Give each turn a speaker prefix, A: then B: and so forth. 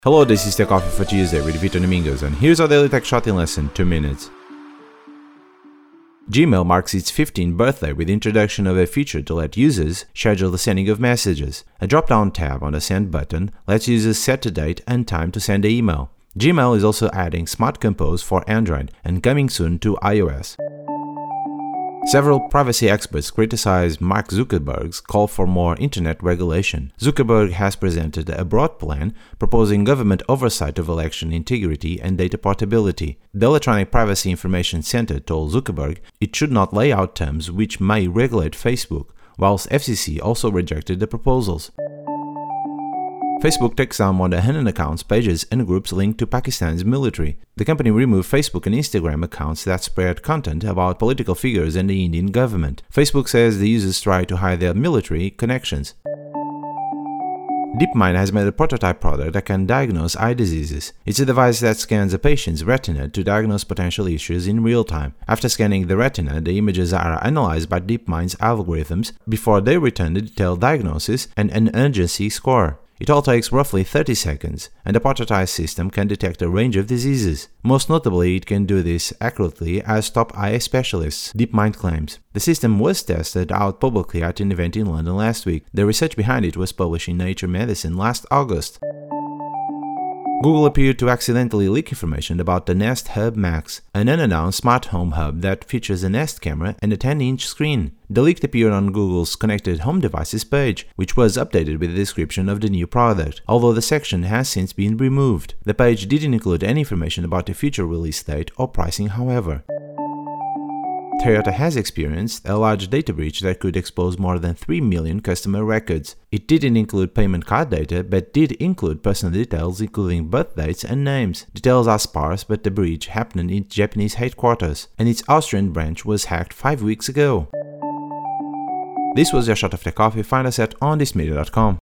A: Hello, this is Tech Coffee for Tuesday with Vitor Domingos, and here's our daily tech shot in less than 2 minutes. Gmail marks its 15th birthday with the introduction of a feature to let users schedule the sending of messages. A drop-down tab on the Send button lets users set the date and time to send the email. Gmail is also adding Smart Compose for Android and coming soon to iOS. Several privacy experts criticize Mark Zuckerberg's call for more internet regulation. Zuckerberg has presented a broad plan proposing government oversight of election integrity and data portability. The Electronic Privacy Information Center told Zuckerberg it should not lay out terms which may regulate Facebook, whilst FCC also rejected the proposals. Facebook takes down more than 100 accounts, pages, and groups linked to Pakistan's military. The company removed Facebook and Instagram accounts that spread content about political figures and the Indian government. Facebook says the users try to hide their military connections. DeepMind has made a prototype product that can diagnose eye diseases. It's a device that scans a patient's retina to diagnose potential issues in real time. After scanning the retina, the images are analyzed by DeepMind's algorithms before they return the detailed diagnosis and an urgency score. It all takes roughly 30 seconds, and the prototype system can detect a range of diseases. Most notably, it can do this accurately as top eye specialists, DeepMind claims. The system was tested out publicly at an event in London last week. The research behind it was published in Nature Medicine last August. Google appeared to accidentally leak information about the Nest Hub Max, an unannounced smart home hub that features a Nest camera and a 10-inch screen. The leak appeared on Google's Connected Home Devices page, which was updated with a description of the new product, although the section has since been removed. The page didn't include any information about the future release date or pricing, however. Toyota has experienced a large data breach that could expose more than 3 million customer records. It didn't include payment card data, but did include personal details including birth dates and names. Details are sparse, but the breach happened in its Japanese headquarters, and its Austrian branch was hacked 5 weeks ago. This was your shot of Tech Coffee. Find us at onthismedia.com.